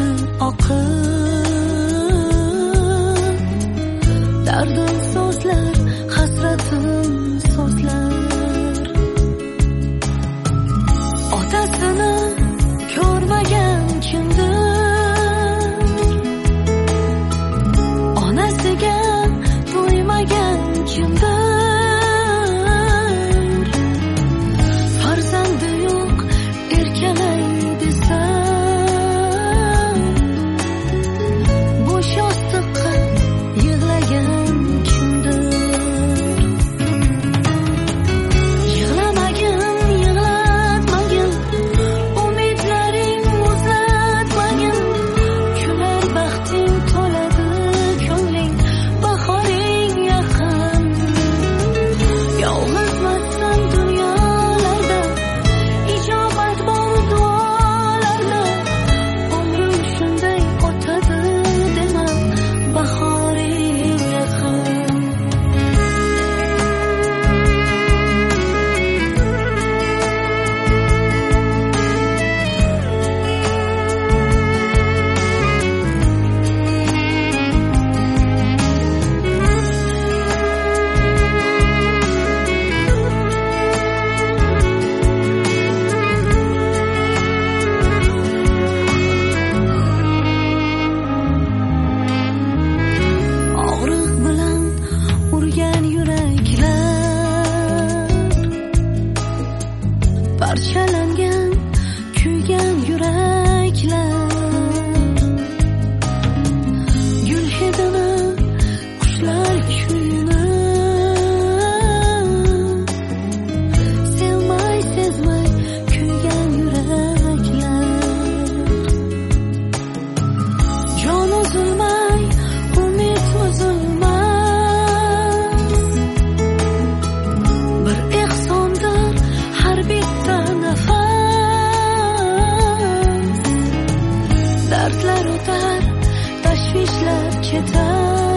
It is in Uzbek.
Dardim so'zlar, hasratim so'zlar. Otasini ko'rmagan kimdir, onasiga to'ymagan kimdir. Farzandi yo'q erkalay desam, bo'sh yostiqqa yig'lagan parchalangan, kuygan yuraklar. Gul hidini, qushlar kuyini sevmay, sezmay kuygan yuraklar. Jon uzilmay, umid uzilmas, bir ehsondir har bitta nafas. Dardlar o'tar, tashvishlar ketar.